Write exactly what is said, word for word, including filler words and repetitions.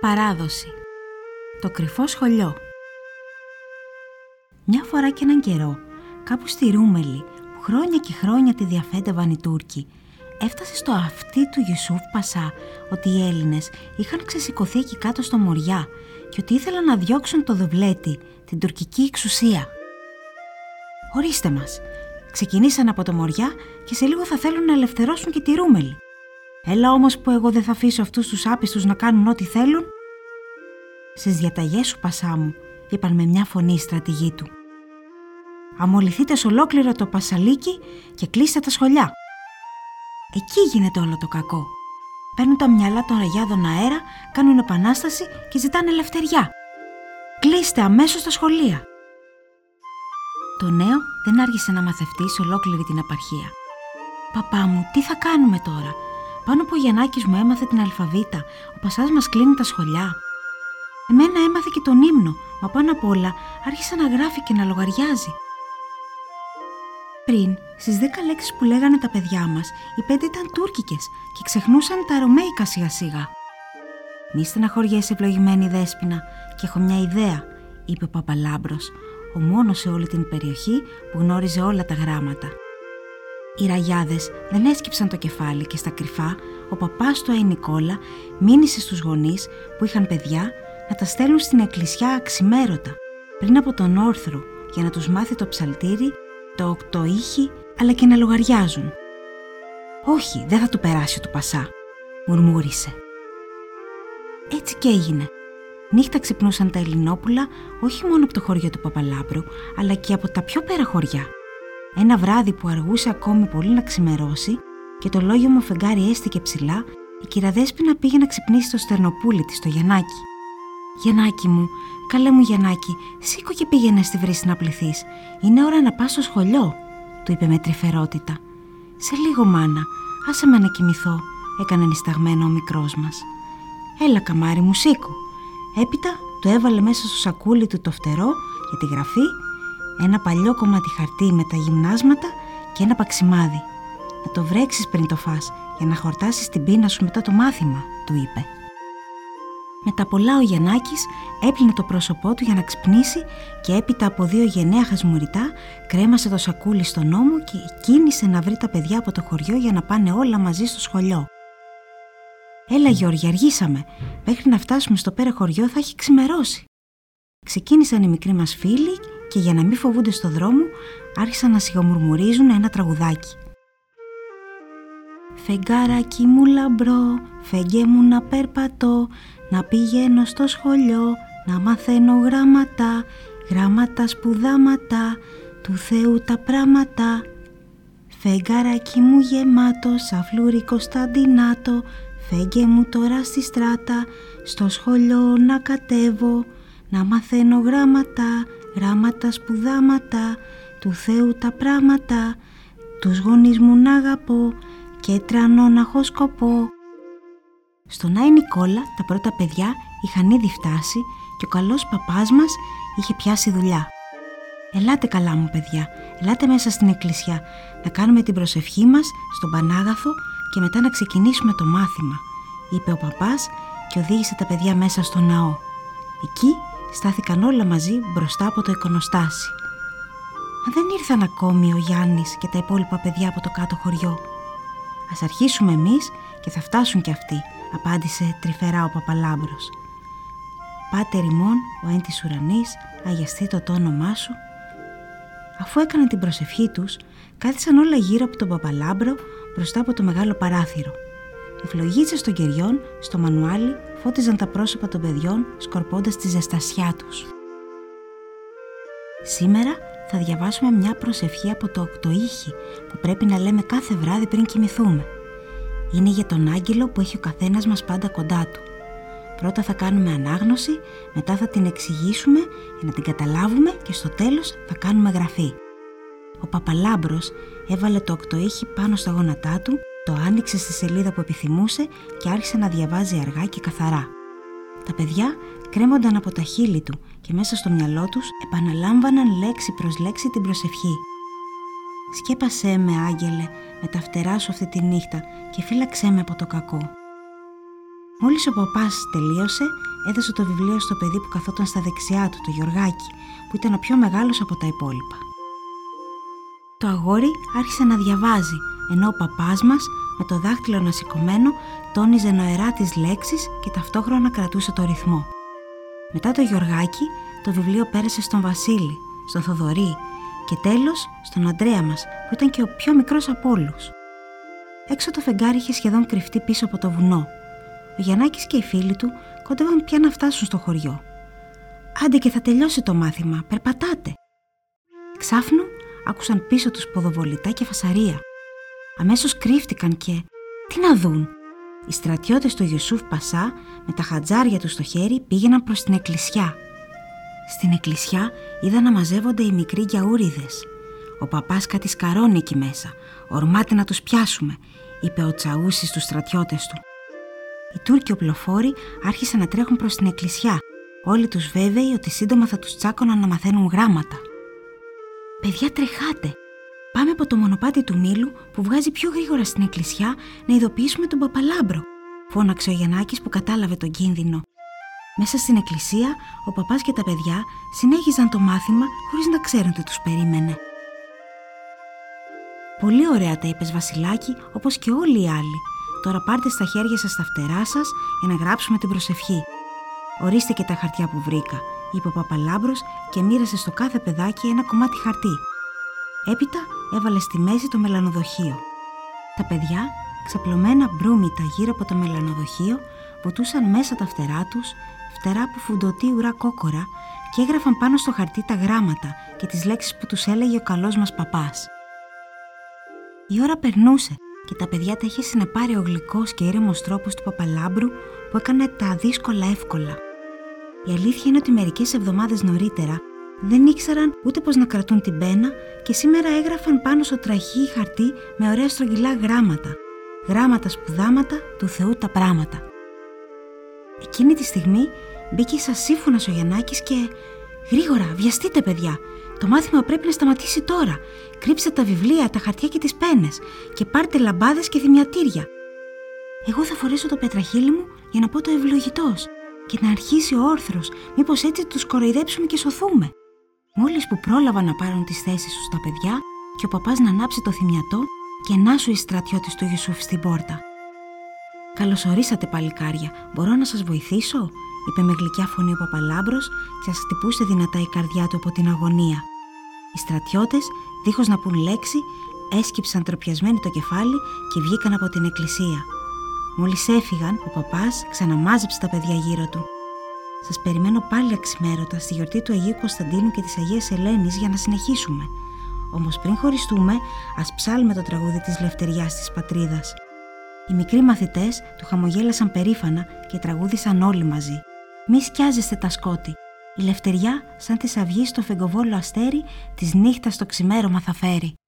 παράδοση. Το κρυφό σχολιό. Μια φορά και έναν καιρό, κάπου στη Ρούμελη, που χρόνια και χρόνια τη διαφέντευαν οι Τούρκοι, έφτασε στο αυτί του Ιουσούφ Πασά ότι οι Έλληνες είχαν ξεσηκωθεί εκεί κάτω στο Μοριά και ότι ήθελαν να διώξουν το Δοβλέτη, την τουρκική εξουσία. «Ορίστε μας, ξεκινήσαν από το Μοριά και σε λίγο θα θέλουν να ελευθερώσουν και τη Ρούμελη. Έλα όμως που εγώ δεν θα αφήσω αυτούς τους άπιστους να κάνουν ό,τι θέλουν». «Στις διαταγές σου, Πασά μου», είπαν με μια φωνή οι στρατηγοί του. «Αμολυθείτε σε ολόκληρο το Πασαλίκι και κλείστε τα σχολιά». Εκεί γίνεται όλο το κακό. Παίρνουν τα μυαλά των ραγιάδων αέρα, κάνουν επανάσταση και ζητάνε ελευθεριά. «Κλείστε αμέσως τα σχολεία». Το νέο δεν άργησε να μαθευτεί σε ολόκληρη την επαρχία. «Παπά μου, τι θα κάνουμε τώρα? Πάνω που ο Γιαννάκης μου έμαθε την αλφαβήτα, ο Πασάς μας κλείνει τα σχολιά. Εμένα έμαθε και τον ύμνο, μα πάνω απ' όλα άρχισε να γράφει και να λογαριάζει». Πριν, στις δέκα λέξεις που λέγανε τα παιδιά μας, οι πέντε ήταν τουρκικές και ξεχνούσαν τα ρωμαϊκά σιγά σιγά. «Μη στεναχωριέσαι, ευλογημένη Δέσποινα, και έχω μια ιδέα», είπε ο Παπαλάμπρος, ο μόνος σε όλη την περιοχή που γνώριζε όλα τα γράμματα. Οι ραγιάδες δεν έσκυψαν το κεφάλι και στα κρυφά ο παπάς του Αϊ Νικόλα μήνυσε στους γονείς που είχαν παιδιά να τα στέλνουν στην εκκλησιά αξιμέρωτα πριν από τον όρθρο για να τους μάθει το ψαλτήρι, το οκτωήχη, αλλά και να λογαριάζουν. «Όχι, δεν θα του περάσει του Πασά», μουρμούρισε. Έτσι και έγινε. Νύχτα ξυπνούσαν τα Ελληνόπουλα όχι μόνο από το χωριό του Παπαλάμπρου, αλλά και από τα πιο πέρα χωριά. Ένα βράδυ που αργούσε ακόμη πολύ να ξημερώσει και το λόγιο φεγγάρι έστηκε ψηλά, η κυρα Δέσποινα πήγε να ξυπνήσει το στερνοπούλι της, το Γιαννάκι. «Γιαννάκι μου, καλέ μου Γιαννάκι, σήκω και πήγαινε στη βρύση να πληθείς. Είναι ώρα να πας στο σχολείο», του είπε με τρυφερότητα. «Σε λίγο, μάνα, άσε με να κοιμηθώ», έκανε νησταγμένο ο μικρός μας. «Έλα, καμάρι μου, σήκω». Έπειτα του έβαλε μέσα στο σακούλι του το φτερό για τη γραφή, ένα παλιό κομμάτι χαρτί με τα γυμνάσματα και ένα παξιμάδι. «Να το βρέξεις πριν το φας, για να χορτάσεις την πείνα σου μετά το μάθημα», του είπε. Με τα πολλά ο Γιαννάκης έπλυνε το πρόσωπό του για να ξυπνήσει και έπειτα από δύο γενναία χασμουριτά κρέμασε το σακούλι στον ώμο και κίνησε να βρει τα παιδιά από το χωριό για να πάνε όλα μαζί στο σχολείο. «Έλα Γιώργη, αργήσαμε. Μέχρι να φτάσουμε στο πέρα χωριό θα έχει ξημερώσει». Ξεκίνησαν οι μικροί μας φίλοι και για να μην φοβούνται στο δρόμο άρχισαν να σιγομουρμουρίζουν ένα τραγουδάκι. «Φεγγάρακι μου λαμπρό, φεγγέ μου να περπατώ, να πηγαίνω στο σχολείο, να μαθαίνω γράμματα, γράμματα σπουδάματα, του Θεού τα πράματα. Φεγγάρακι μου γεμάτο, σαν φλούρι Κωνσταντινάτο, φέγγε μου τώρα στη στράτα, στο σχολείο να κατέβω, να μαθαίνω γράμματα, γράμματα σπουδάματα, του Θεού τα πράματα, τους γονείς μου να αγαπώ και τρανώ να έχω σκοπό». Στον Αϊ Νικόλα τα πρώτα παιδιά είχαν ήδη φτάσει και ο καλός παπάς μας είχε πιάσει δουλειά. «Ελάτε καλά μου παιδιά, ελάτε μέσα στην εκκλησιά, να κάνουμε την προσευχή μας στον Πανάγαθο και μετά να ξεκινήσουμε το μάθημα», είπε ο παπάς και οδήγησε τα παιδιά μέσα στο ναό. Εκεί στάθηκαν όλα μαζί μπροστά από το εικονοστάσι. «Μα δεν ήρθαν ακόμη ο Γιάννης και τα υπόλοιπα παιδιά από το κάτω χωριό». «Ας αρχίσουμε εμείς και θα φτάσουν κι αυτοί», απάντησε τρυφερά ο Παπαλάμπρος. «Πάτερ ημών, ο εν της ουρανής, αγιαστήτω το όνομά σου». Αφού έκαναν την προσευχή τους, κάθισαν όλα γύρω από τον Παπαλάμπρο μπροστά από το μεγάλο παράθυρο. Οι φλογίτσες των κεριών στο μανουάλι φώτιζαν τα πρόσωπα των παιδιών σκορπώντας τη ζεστασιά τους. «Σήμερα θα διαβάσουμε μια προσευχή από το οκτωήχη που πρέπει να λέμε κάθε βράδυ πριν κοιμηθούμε. Είναι για τον άγγελο που έχει ο καθένας μας πάντα κοντά του. Πρώτα θα κάνουμε ανάγνωση, μετά θα την εξηγήσουμε για να την καταλάβουμε και στο τέλος θα κάνουμε γραφή». Ο Παπαλάμπρος έβαλε το οκτωήχη πάνω στα γόνατά του, το άνοιξε στη σελίδα που επιθυμούσε και άρχισε να διαβάζει αργά και καθαρά. Τα παιδιά κρέμονταν από τα χείλη του και μέσα στο μυαλό τους επαναλάμβαναν λέξη προς λέξη την προσευχή. «Σκέπασέ με, άγγελε, με τα φτερά σου αυτή τη νύχτα και φύλαξέ με από το κακό». Μόλις ο παπάς τελείωσε, έδωσε το βιβλίο στο παιδί που καθόταν στα δεξιά του, το Γιωργάκι, που ήταν ο πιο μεγάλος από τα υπόλοιπα. Το αγόρι άρχισε να διαβάζει, ενώ ο παπάς μας, με το δάχτυλο ανασηκωμένο, τόνιζε νοερά τις λέξεις και ταυτόχρονα κρατούσε το ρυθμό. Μετά το Γιωργάκι, το βιβλίο πέρασε στον Βασίλη, στον Θοδωρή και τέλος στον Αντρέα μας, που ήταν και ο πιο μικρός από όλους. Έξω το φεγγάρι είχε σχεδόν κρυφτεί πίσω από το βουνό. Ο Γιαννάκης και οι φίλοι του κόντευαν πια να φτάσουν στο χωριό. «Άντε και θα τελειώσει το μάθημα, περπατάτε!» Ξάφνου άκουσαν πίσω τους ποδοβολητά και φασαρία. Αμέσως κρύφτηκαν και τι να δουν! Οι στρατιώτες του Ιουσούφ Πασά με τα χατζάρια τους στο χέρι πήγαιναν προς την εκκλησιά. Στην εκκλησιά είδαν να μαζεύονται οι μικροί γιαούριδες. «Ο παπάς κάτι σκαρώνει εκεί μέσα. Ορμάτε να τους πιάσουμε», είπε ο Τσαούσης στους στρατιώτες του. Οι Τούρκοι οπλοφόροι άρχισαν να τρέχουν προς την εκκλησιά, όλοι τους βέβαιοι ότι σύντομα θα τους τσάκωναν να μαθαίνουν γράμματα. «Παιδιά, τρεχάτε! Πάμε από το μονοπάτι του Μήλου που βγάζει πιο γρήγορα στην εκκλησιά να ειδοποιήσουμε τον Παπαλάμπρο», φώναξε ο Γιαννάκης που κατάλαβε τον κίνδυνο. Μέσα στην εκκλησία, ο παπάς και τα παιδιά συνέχιζαν το μάθημα χωρίς να ξέρουν τι τους περίμενε. «Πολύ ωραία τα είπες, Βασιλάκη, όπως και όλοι οι άλλοι. Τώρα πάρτε στα χέρια σας τα φτερά σας για να γράψουμε την προσευχή. Ορίστε και τα χαρτιά που βρήκα», είπε ο Παπαλάμπρος και μοίρασε στο κάθε παιδάκι ένα κομμάτι χαρτί. Έπειτα έβαλε στη μέση το μελανοδοχείο. Τα παιδιά, ξαπλωμένα μπρούμητα γύρω από το μελανοδοχείο, βουτούσαν μέσα τα φτερά τους, φτερά που φουντωτή ουρά κόκορα, και έγραφαν πάνω στο χαρτί τα γράμματα και τις λέξεις που τους έλεγε ο καλός μας παπάς. Η ώρα περνούσε και τα παιδιά τα είχε συνεπάρει ο γλυκός και ήρεμος τρόπος του Παπαλάμπρου που έκανε τα δύσκολα εύκολα. Η αλήθεια είναι ότι μερικές εβδομάδες νωρίτερα δεν ήξεραν ούτε πώς να κρατούν την πένα και σήμερα έγραφαν πάνω στο τραχή χαρτί με ωραία στρογγυλά γράμματα. Γράμματα σπουδάματα του Θεού τα πράματα. Εκείνη τη στιγμή μπήκε σαν σύμφωνας ο Γιαννάκης και «Γρήγορα, βιαστείτε παιδιά! Το μάθημα πρέπει να σταματήσει τώρα. Κρύψτε τα βιβλία, τα χαρτιά και τις πένες και πάρτε λαμπάδες και θυμιατήρια. Εγώ θα φορέσω το πετραχύλι μου για να πω το ευλογητός και να αρχίσει ο όρθρος, μήπως έτσι τους κοροϊδέψουμε και σωθούμε». Μόλις που πρόλαβαν να πάρουν τις θέσεις τους τα παιδιά και ο παπάς να ανάψει το θυμιατό και να σου οι στρατιώτες του Ιουσούφ στην πόρτα. «Καλωσορίσατε, παλικάρια. Μπορώ να σας βοηθήσω?» είπε με γλυκιά φωνή ο Παπαλάμπρος και σας χτυπούσε δυνατά η καρδιά του από την αγωνία. Οι στρατιώτες, δίχως να πουν λέξη, έσκυψαν τροπιασμένοι το κεφάλι και βγήκαν από την εκκλησία. Μόλις έφυγαν, ο παπάς ξαναμάζεψε τα παιδιά γύρω του. «Σας περιμένω πάλι αξιμέρωτα στη γιορτή του Αγίου Κωνσταντίνου και της Αγίας Ελένης για να συνεχίσουμε. Όμως πριν χωριστούμε, ας ψάλουμε το τραγούδι της Λευτεριάς της πατρίδας». Οι μικροί μαθητές του χαμογέλασαν περήφανα και τραγούδισαν όλοι μαζί. «Μη σκιάζεστε τα σκότη. Η Λευτεριά, σαν της αυγής στο φεγγοβόλο αστέρι, της νύχτας το ξημέρωμα θα φέρει».